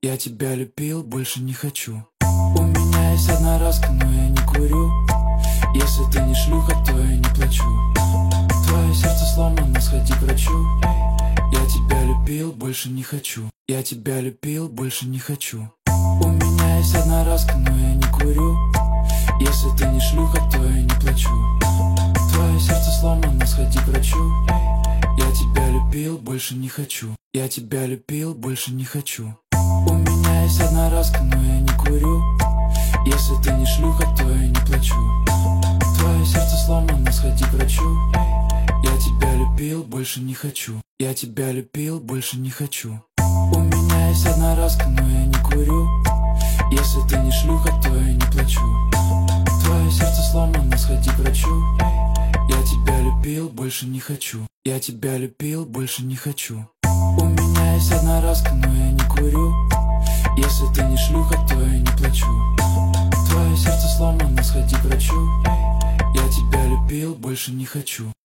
Я тебя любил, больше не хочу. У меня есть одноразка, но я не курю. Если ты не шлюха, то я не плачу. Твое сердце сломано, сходи к врачу. Я тебя любил, больше не хочу. Я тебя любил, больше не хочу. У меня есть одноразка, но я не курю. Если ты не шлюха, то я не плачу. Твое сердце сломано, сходи к врачу. Я тебя любил, больше не хочу. Я тебя любил, больше не хочу. У меня есть одноразка, но я не курю. Если ты не шлюха, то я не плачу. Твое сердце сломано, сходи к врачу. Я тебя любил, больше не хочу. Я тебя любил, больше не хочу. У меня есть одноразка, но я не курю. Если ты не шлюха, то я не плачу. Твое сердце сломано, сходи к врачу. Я тебя любил, больше не хочу. Я тебя любил, больше не хочу. У меня есть одноразка, но я не курю. Если ты не шлюха, то я не плачу. Твое сердце сломано, сходи к врачу. Я тебя любил, больше не хочу.